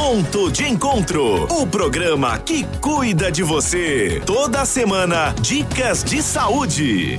Ponto de Encontro, o programa que cuida de você. Toda semana, dicas de saúde.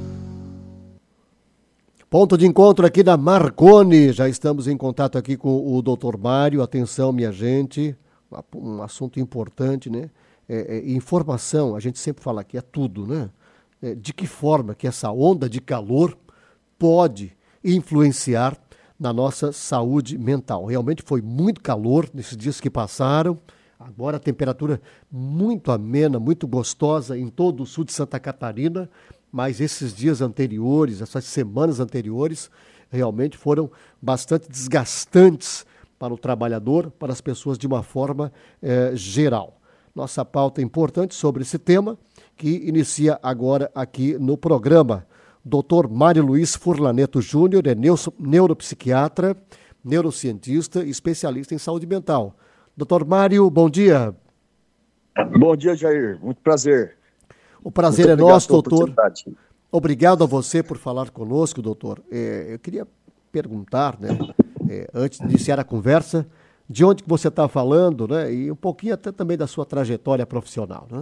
Ponto de encontro aqui da Marconi. Já estamos em contato aqui com o Dr. Mário. Atenção, minha gente. Um assunto importante, né? Informação, a gente sempre fala aqui, é tudo, né? De que forma que essa onda de calor pode influenciar na nossa saúde mental. Realmente foi muito calor nesses dias que passaram. Agora a temperatura muito amena, muito gostosa em todo o sul de Santa Catarina, mas esses dias anteriores, essas semanas anteriores, realmente foram bastante desgastantes para o trabalhador, para as pessoas de uma forma geral. Nossa pauta é importante sobre esse tema, que inicia agora aqui no programa. Dr. Mário Luiz Furlaneto Júnior é neuropsiquiatra, neurocientista e especialista em saúde mental. Dr. Mário, bom dia. Bom dia, Jair. Muito prazer. O prazer é nosso, doutor. Obrigado a você por falar conosco, doutor. Eu queria perguntar, né, antes de iniciar a conversa, de onde que você está falando, né, e um pouquinho até também da sua trajetória profissional, né?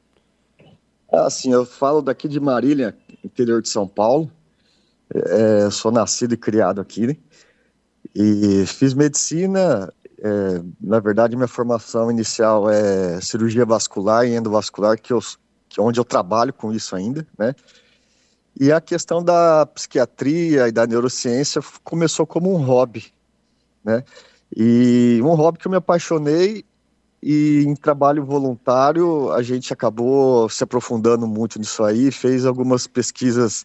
Sim, eu falo daqui de Marília, interior de São Paulo. Sou nascido e criado aqui, né? E fiz medicina. Na verdade, minha formação inicial é cirurgia vascular e endovascular, onde eu trabalho com isso ainda, né? E a questão da psiquiatria e da neurociência começou como um hobby, né? E um hobby que eu me apaixonei, e em trabalho voluntário a gente acabou se aprofundando muito nisso aí, fez algumas pesquisas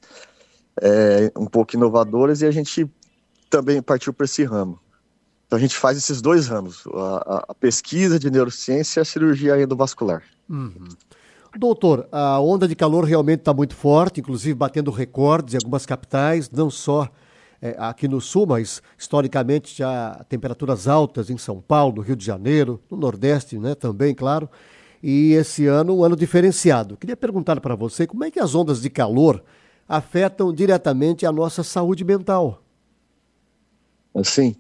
um pouco inovadoras e a gente também partiu para esse ramo. Então a gente faz esses dois ramos, a pesquisa de neurociência e a cirurgia endovascular. Uhum. Doutor, a onda de calor realmente está muito forte, inclusive batendo recordes em algumas capitais, não só aqui no sul, mas historicamente já temperaturas altas em São Paulo, no Rio de Janeiro, no Nordeste, né, também, claro. E esse ano, um ano diferenciado. Queria perguntar para você como é que as ondas de calor afetam diretamente a nossa saúde mental. Sim.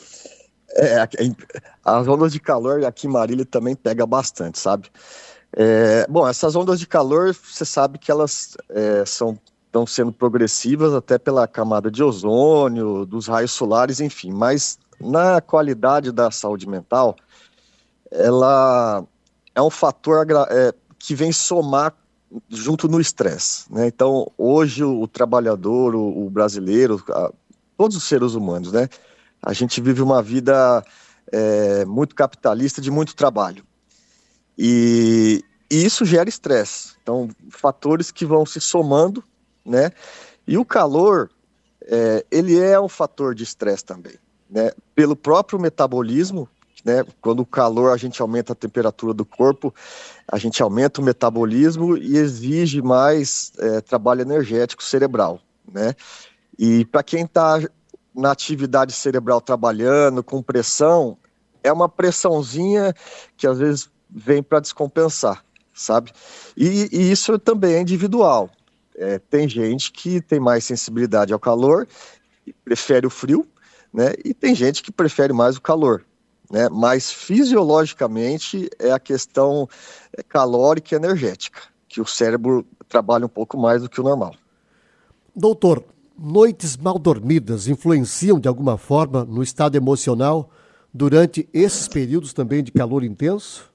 As ondas de calor aqui em Marília também pega bastante, sabe? Bom, essas ondas de calor, você sabe que elas estão sendo progressivas até pela camada de ozônio, dos raios solares, enfim. Mas na qualidade da saúde mental, ela é um fator que vem somar junto no estresse, né? Então, hoje o trabalhador, o brasileiro, todos os seres humanos, né? A gente vive uma vida muito capitalista, de muito trabalho. E isso gera estresse. Então, fatores que vão se somando, né? E o calor, ele é um fator de estresse também, né? Pelo próprio metabolismo, né? Quando o calor, a gente aumenta a temperatura do corpo, a gente aumenta o metabolismo e exige mais trabalho energético cerebral, né? E para quem está na atividade cerebral trabalhando, com pressão, é uma pressãozinha que às vezes vem para descompensar, sabe? E isso também é individual. Tem gente que tem mais sensibilidade ao calor e prefere o frio, né? E tem gente que prefere mais o calor, né? Mas fisiologicamente é a questão calórica e energética, que o cérebro trabalha um pouco mais do que o normal. Doutor, noites mal dormidas influenciam de alguma forma no estado emocional durante esses períodos também de calor intenso?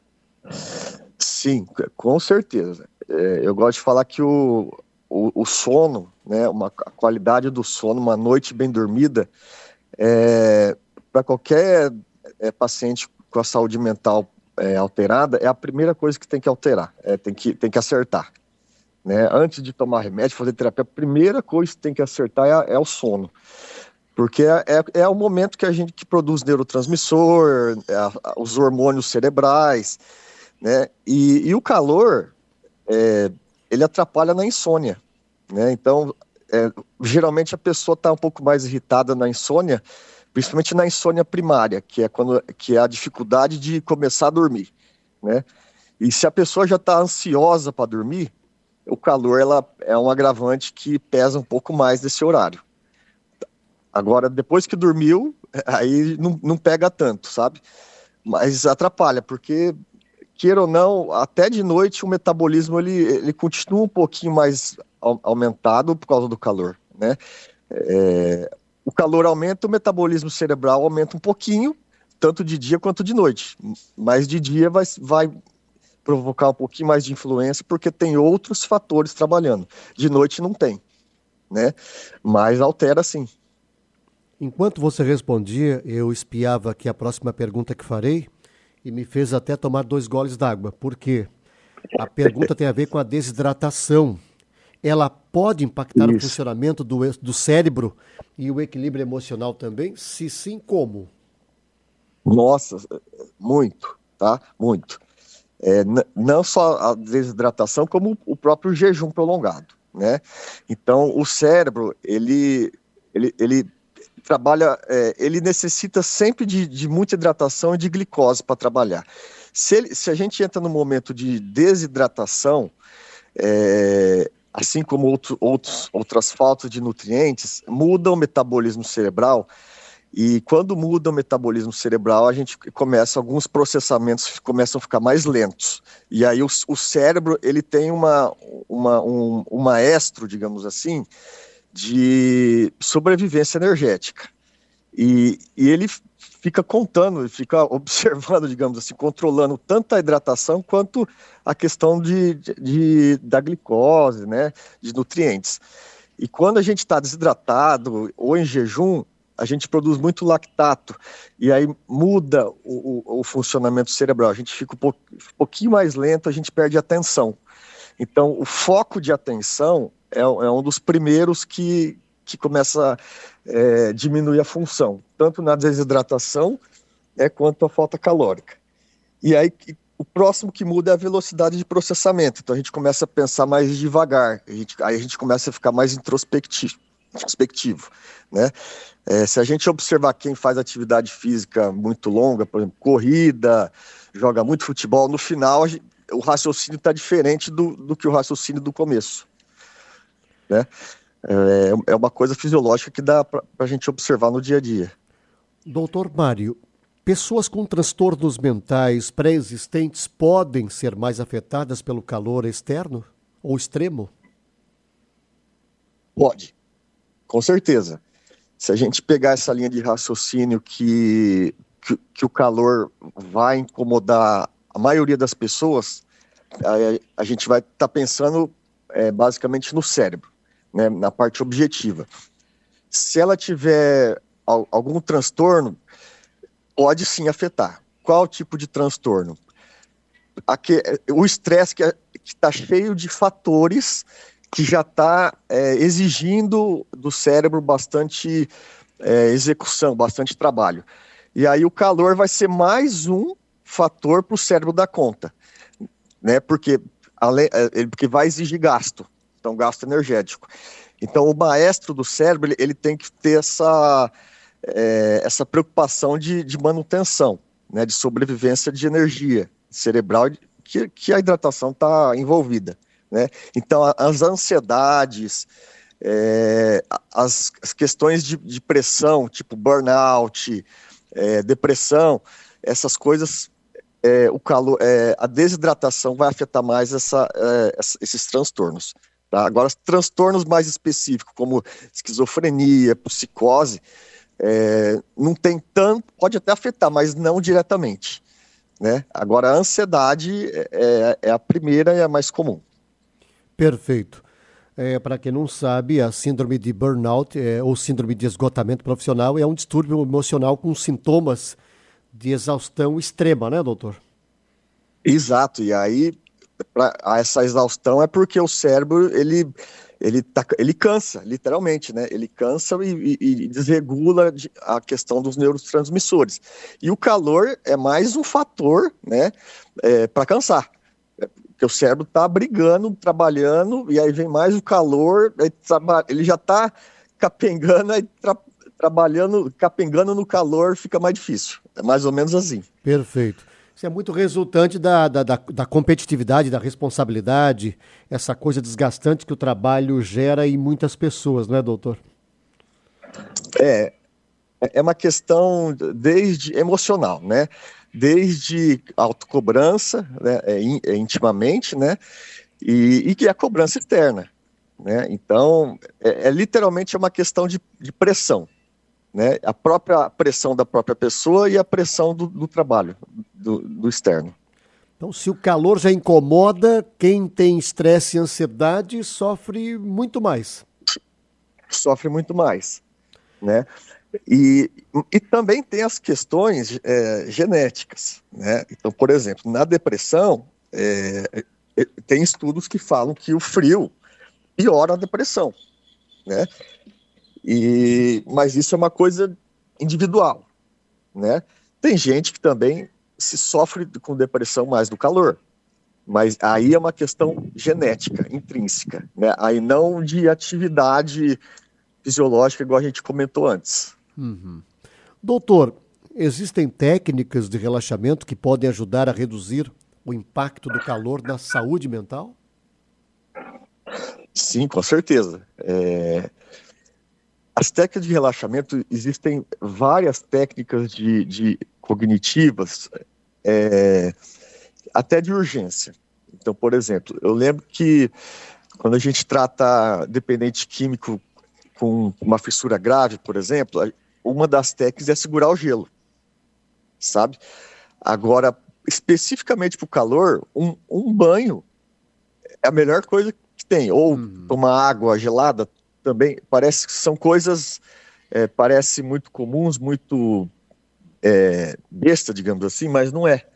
Sim, com certeza. Eu gosto de falar que o sono, né, a qualidade do sono, uma noite bem dormida, para qualquer paciente com a saúde mental alterada, é a primeira coisa que tem que alterar, tem que acertar. Né? Antes de tomar remédio, fazer terapia, a primeira coisa que tem que acertar é o sono. Porque é o momento que a gente que produz neurotransmissor, os hormônios cerebrais, né? E o calor, ele atrapalha na insônia, né? Então, geralmente a pessoa está um pouco mais irritada na insônia, principalmente na insônia primária, que é a dificuldade de começar a dormir, né? E se a pessoa já está ansiosa para dormir, o calor é um agravante que pesa um pouco mais nesse horário. Agora, depois que dormiu, aí não pega tanto, sabe? mas atrapalha, porque, queira ou não, até de noite o metabolismo ele continua um pouquinho mais aumentado por causa do calor, né? O calor aumenta, o metabolismo cerebral aumenta um pouquinho, tanto de dia quanto de noite, mas de dia vai provocar um pouquinho mais de influência, porque tem outros fatores trabalhando. De noite não tem, né? Mas altera sim. Enquanto você respondia, eu espiava aqui a próxima pergunta que farei e me fez até tomar 2 goles d'água, porque a pergunta tem a ver com a desidratação. Ela pode impactar o funcionamento do cérebro e o equilíbrio emocional também? Se sim, como? Nossa, muito, tá? Muito. Não só a desidratação, como o próprio jejum prolongado, né? Então, o cérebro, ele trabalha, ele necessita sempre de muita hidratação e de glicose para trabalhar. Se a gente entra no momento de desidratação, assim como outras faltas de nutrientes, muda o metabolismo cerebral. E quando muda o metabolismo cerebral, a gente alguns processamentos começam a ficar mais lentos. E aí o cérebro, ele tem um maestro, digamos assim, de sobrevivência energética. E ele fica contando, fica observando, digamos assim, controlando tanto a hidratação quanto a questão da glicose, né, de nutrientes. E quando a gente está desidratado ou em jejum, a gente produz muito lactato, e aí muda o funcionamento cerebral, a gente fica um pouquinho mais lento, a gente perde a atenção. Então, o foco de atenção é um dos primeiros que começa a diminuir a função, tanto na desidratação, né, quanto a falta calórica. E aí, o próximo que muda é a velocidade de processamento, então a gente começa a pensar mais devagar, aí a gente começa a ficar mais introspectivo, né? Se a gente observar quem faz atividade física muito longa, por exemplo, corrida, joga muito futebol, no final o raciocínio está diferente do que o raciocínio do começo, né? É uma coisa fisiológica que dá para a gente observar no dia a dia. Doutor Mário, pessoas com transtornos mentais pré-existentes podem ser mais afetadas pelo calor externo ou extremo? Pode, com certeza. Se a gente pegar essa linha de raciocínio que o calor vai incomodar a maioria das pessoas, a gente vai estar pensando basicamente no cérebro, né, na parte objetiva. Se ela tiver algum transtorno, pode sim afetar. Qual tipo de transtorno? O estresse que está cheio de fatores que já está exigindo do cérebro bastante execução, bastante trabalho. E aí o calor vai ser mais um fator para o cérebro dar conta, né? Porque vai exigir gasto, então gasto energético. Então o maestro do cérebro, ele tem que ter essa preocupação de manutenção, né? De sobrevivência de energia cerebral, que a hidratação está envolvida, né? Então, as ansiedades, as questões de pressão, tipo burnout, depressão, essas coisas, o calor, a desidratação vai afetar mais esses transtornos. Tá? Agora, transtornos mais específicos, como esquizofrenia, psicose, não tem tanto, pode até afetar, mas não diretamente, né? Agora, a ansiedade é a primeira e a mais comum. Perfeito. Para quem não sabe, a síndrome de burnout ou síndrome de esgotamento profissional é um distúrbio emocional com sintomas de exaustão extrema, né, doutor? Exato, e aí essa exaustão é porque o cérebro, ele cansa, literalmente, né? Ele cansa e desregula a questão dos neurotransmissores. E o calor é mais um fator, né, para cansar. Porque o cérebro está brigando, trabalhando, e aí vem mais o calor, ele já está capengando, aí capengando no calor fica mais difícil. É mais ou menos assim. Perfeito. Isso é muito resultante da competitividade, da responsabilidade, essa coisa desgastante que o trabalho gera em muitas pessoas, não é, doutor? É uma questão desde emocional, né? desde autocobrança, né, intimamente, né, e que é a cobrança externa, né? Então, literalmente uma questão de pressão, né? A própria pressão da própria pessoa e a pressão do trabalho, do externo. Então, se o calor já incomoda, quem tem estresse e ansiedade sofre muito mais. Sofre muito mais, né? E também tem as questões genéticas, né? Então, por exemplo, na depressão, tem estudos que falam que o frio piora a depressão, né? Mas isso é uma coisa individual, né? Tem gente que também se sofre com depressão mais do calor, mas aí é uma questão genética, intrínseca, né? Aí não de atividade fisiológica, igual a gente comentou antes. Uhum. Doutor, existem técnicas de relaxamento que podem ajudar a reduzir o impacto do calor na saúde mental? Sim, com certeza. As técnicas de relaxamento, existem várias técnicas de cognitivas, até de urgência. Então, por exemplo, eu lembro que quando a gente trata dependente químico com uma fissura grave, por exemplo, uma das técnicas é segurar o gelo, sabe? Agora, especificamente para o calor, um banho é a melhor coisa que tem. Ou tomar água gelada também. Parece que são coisas, parece muito comuns, muito besta, digamos assim, mas não é.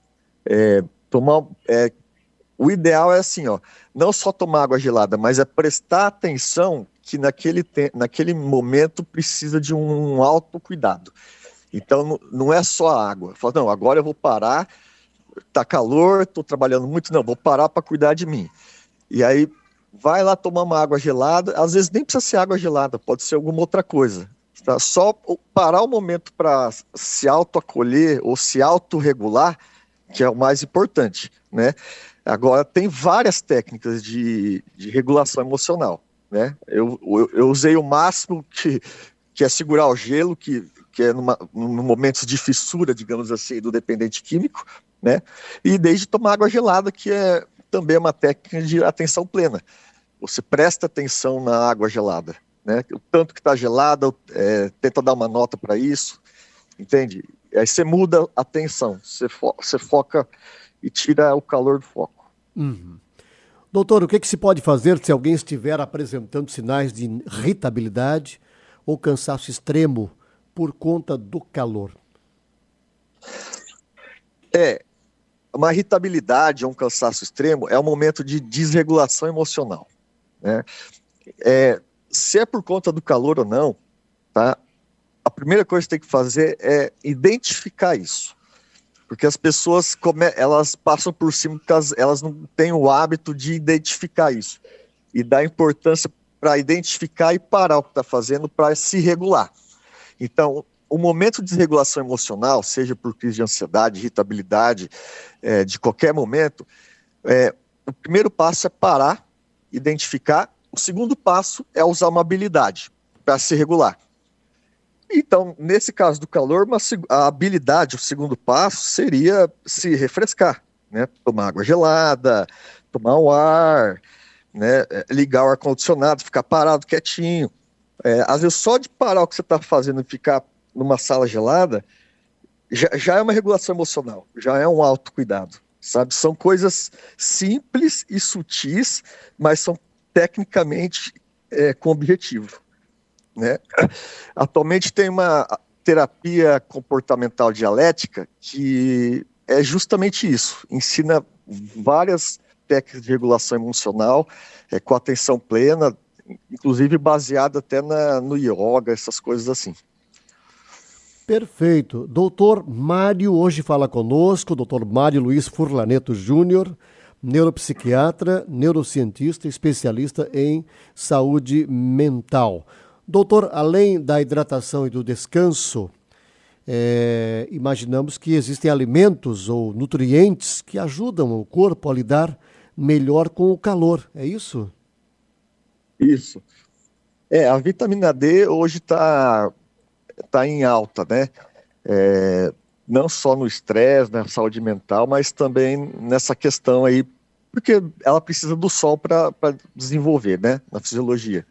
O ideal é assim, ó, não só tomar água gelada, mas é prestar atenção que naquele momento precisa de um autocuidado. Então, não é só a água. Fala, não, agora eu vou parar, tá calor, estou trabalhando muito, não, vou parar para cuidar de mim. E aí, vai lá tomar uma água gelada, às vezes nem precisa ser água gelada, pode ser alguma outra coisa. Tá? Só parar o momento para se autoacolher ou se autorregular, que é o mais importante, né? Agora, tem várias técnicas de regulação emocional, né? Eu usei o máximo que é segurar o gelo, que é no momentos de fissura, digamos assim, do dependente químico, né? E desde tomar água gelada, que é também uma técnica de atenção plena. Você presta atenção na água gelada, né? O tanto que está gelada, tenta dar uma nota para isso, entende? Aí você muda a atenção, você foca e tira o calor do foco. Uhum. Doutor, o que se pode fazer se alguém estiver apresentando sinais de irritabilidade ou cansaço extremo por conta do calor? Uma irritabilidade ou um cansaço extremo é um momento de desregulação emocional, né? Se é por conta do calor ou não, tá? A primeira coisa que tem que fazer é identificar isso. Porque as pessoas elas passam por cima porque elas não têm o hábito de identificar isso. E dar importância para identificar e parar o que está fazendo para se regular. Então, o momento de desregulação emocional, seja por crise de ansiedade, irritabilidade, de qualquer momento, o primeiro passo é parar, identificar. O segundo passo é usar uma habilidade para se regular. Então, nesse caso do calor, a habilidade, o segundo passo, seria se refrescar, né? Tomar água gelada, tomar um ar, né? Ligar o ar-condicionado, ficar parado, quietinho. Às vezes, só de parar o que você está fazendo e ficar numa sala gelada, já é uma regulação emocional, já é um autocuidado, sabe? São coisas simples e sutis, mas são tecnicamente com objetivo, né? Atualmente tem uma terapia comportamental dialética que é justamente isso, ensina várias técnicas de regulação emocional, com atenção plena, inclusive baseada até no yoga, essas coisas assim. Perfeito. Doutor Mário hoje fala conosco, doutor Mário Luiz Furlaneto Júnior, neuropsiquiatra, neurocientista, especialista em saúde mental. Doutor, além da hidratação e do descanso, imaginamos que existem alimentos ou nutrientes que ajudam o corpo a lidar melhor com o calor, é isso? Isso. A vitamina D hoje está em alta, né? não só no estresse, na saúde mental, mas também nessa questão aí, porque ela precisa do sol para desenvolver, né, na fisiologia.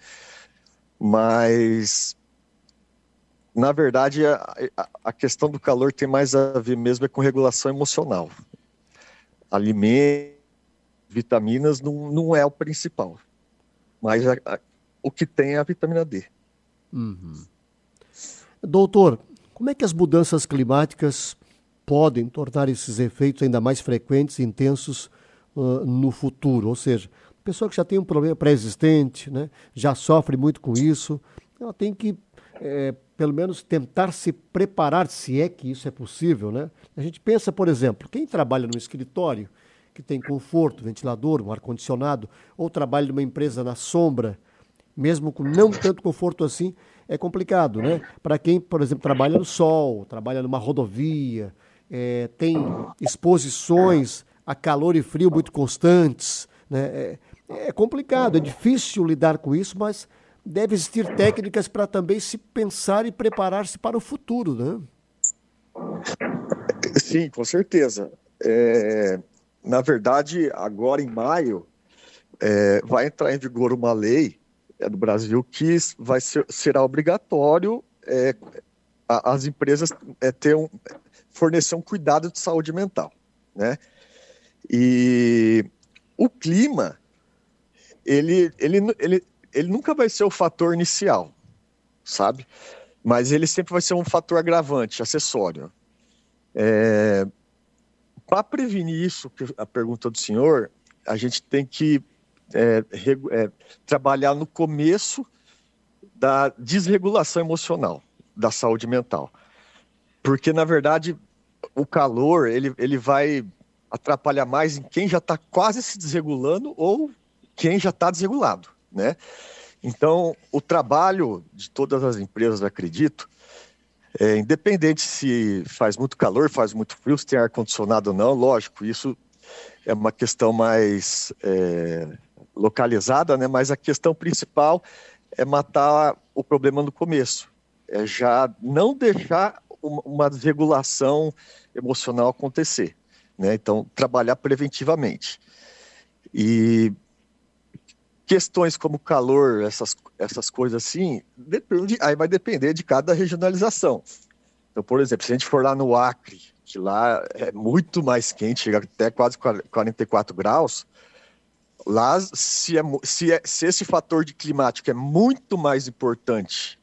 Mas, na verdade, a questão do calor tem mais a ver mesmo com regulação emocional. Alimentos, vitaminas não é o principal, mas o que tem é a vitamina D. Uhum. Doutor, como é que as mudanças climáticas podem tornar esses efeitos ainda mais frequentes e intensos no futuro? Ou seja, a pessoa que já tem um problema pré-existente, né, já sofre muito com isso, ela tem que, pelo menos, tentar se preparar, se é que isso é possível, né? A gente pensa, por exemplo, quem trabalha no escritório, que tem conforto, ventilador, um ar-condicionado, ou trabalha numa empresa na sombra, mesmo com não tanto conforto assim, é complicado, né? Para quem, por exemplo, trabalha no sol, trabalha numa rodovia, tem exposições a calor e frio muito constantes, né? É complicado, é difícil lidar com isso, mas deve existir técnicas para também se pensar e preparar-se para o futuro, né? Sim, com certeza. Na verdade, agora em maio, vai entrar em vigor uma lei do Brasil que será obrigatório as empresas fornecer um cuidado de saúde mental, né? E o clima, ele nunca vai ser o fator inicial, sabe? Mas ele sempre vai ser um fator agravante, acessório. Para prevenir isso, a pergunta do senhor, a gente tem que trabalhar no começo da desregulação emocional, da saúde mental. Porque, na verdade, o calor ele vai atrapalhar mais em quem já está quase se desregulando ou quem já está desregulado, né? Então, o trabalho de todas as empresas, acredito, independente se faz muito calor, faz muito frio, se tem ar-condicionado ou não, lógico, isso é uma questão mais localizada, né? Mas a questão principal é matar o problema no começo, já não deixar uma desregulação emocional acontecer, né? Então, trabalhar preventivamente. E questões como calor, essas coisas assim, aí vai depender de cada regionalização. Então, por exemplo, se a gente for lá no Acre, que lá é muito mais quente, chega até quase 44 graus, lá, se esse fator de climático é muito mais importante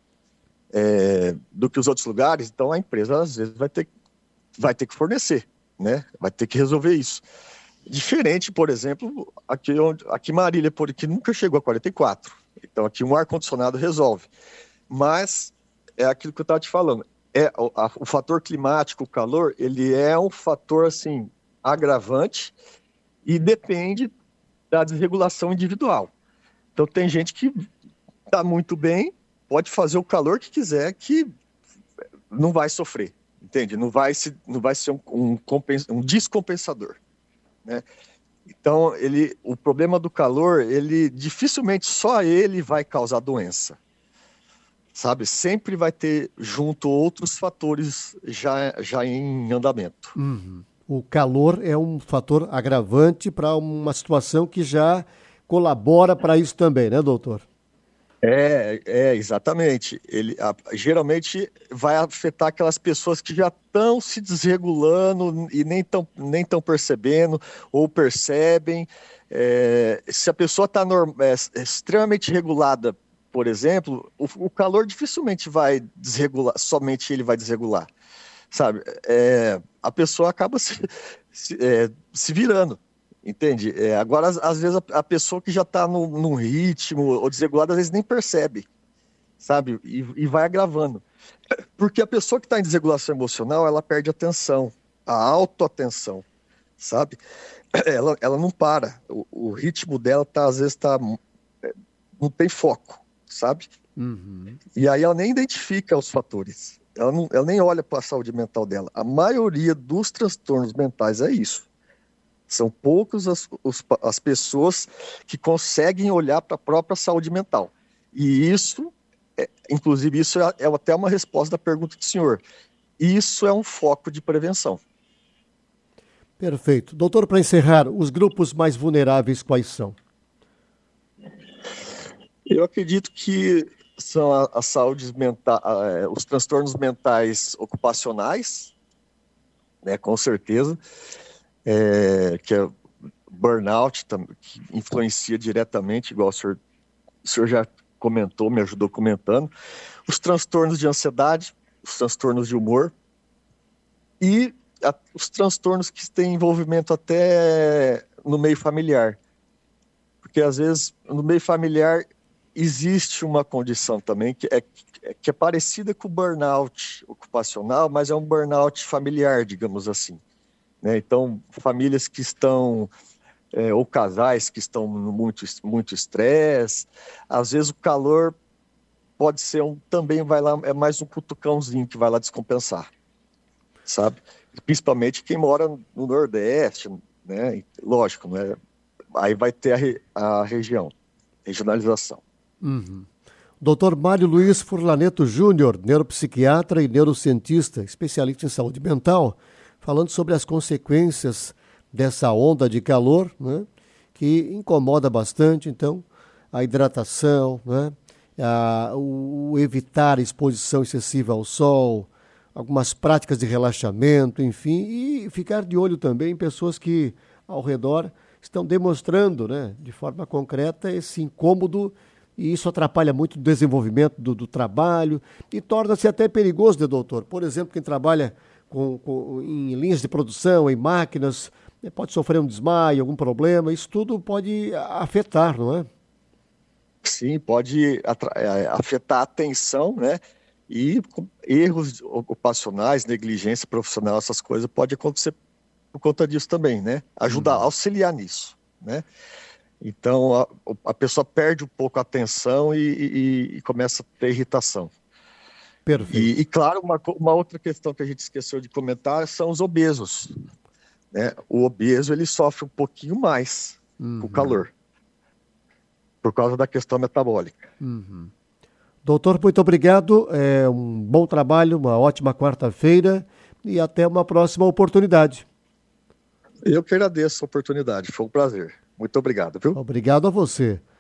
do que os outros lugares, então a empresa às vezes vai ter que fornecer, né? Vai ter que resolver isso. Diferente, por exemplo, aqui Marília, que nunca chegou a 44. Então aqui um ar-condicionado resolve. Mas é aquilo que eu estava te falando. O fator climático, o calor, ele é um fator assim, agravante e depende da desregulação individual. Então tem gente que está muito bem, pode fazer o calor que quiser, que não vai sofrer, entende? Não vai ser um descompensador, né? Então, o problema do calor, ele dificilmente só ele vai causar doença, sabe? Sempre vai ter junto outros fatores já em andamento. Uhum. O calor é um fator agravante para uma situação que já colabora para isso também, né, doutor? Exatamente. Ele geralmente vai afetar aquelas pessoas que já estão se desregulando e nem tão percebendo ou percebem. Se a pessoa está extremamente regulada, por exemplo, o calor dificilmente vai desregular, somente ele vai desregular, sabe? A pessoa acaba se virando. Entende? Agora, às vezes, a pessoa que já está num ritmo ou desregulada, às vezes nem percebe, sabe? E vai agravando. Porque a pessoa que está em desregulação emocional, ela perde a atenção, a autoatenção, sabe? Ela não para. O ritmo dela, às vezes, não tem foco, sabe? Uhum. E aí ela nem identifica os fatores. Ela nem olha para a saúde mental dela. A maioria dos transtornos mentais é isso. São poucos as pessoas que conseguem olhar para a própria saúde mental. E isso, inclusive, isso é até uma resposta da pergunta do senhor. isso é um foco de prevenção. Perfeito. Doutor, para encerrar, os grupos mais vulneráveis quais são? Eu acredito que são a saúde mental, os transtornos mentais ocupacionais, né, com certeza, que é burnout, que influencia diretamente, igual o senhor já comentou, me ajudou comentando, os transtornos de ansiedade, os transtornos de humor e os transtornos que têm envolvimento até no meio familiar. Porque, às vezes, no meio familiar existe uma condição também que é parecida com o burnout ocupacional, mas é um burnout familiar, digamos assim, né? Então, famílias que estão, ou casais que estão no muito estresse, às vezes o calor pode ser também vai lá, é mais um cutucãozinho que vai lá descompensar, sabe? Principalmente quem mora no Nordeste, né? Lógico, né? Aí vai ter a regionalização. Uhum. Dr. Mário Luiz Furlaneto Júnior, neuropsiquiatra e neurocientista, especialista em saúde mental, falando sobre as consequências dessa onda de calor, né, que incomoda bastante, então, a hidratação, né, o evitar a exposição excessiva ao sol, algumas práticas de relaxamento, enfim, e ficar de olho também em pessoas que, ao redor, estão demonstrando, né, de forma concreta esse incômodo, e isso atrapalha muito o desenvolvimento do trabalho e torna-se até perigoso, né, doutor? Por exemplo, quem trabalha em linhas de produção, em máquinas, né, pode sofrer um desmaio, algum problema, isso tudo pode afetar, não é? Sim, pode afetar a atenção, né? E erros ocupacionais, negligência profissional, essas coisas pode acontecer por conta disso também, né? Ajudar, auxiliar nisso, né? Então, a pessoa perde um pouco a atenção e começa a ter irritação. Perfeito. E claro, uma outra questão que a gente esqueceu de comentar são os obesos, né? O obeso, ele sofre um pouquinho mais com o calor, por causa da questão metabólica. Doutor, muito obrigado. Um bom trabalho, uma ótima quarta-feira e até uma próxima oportunidade. Eu que agradeço a oportunidade, foi um prazer. Muito obrigado, viu? Obrigado a você.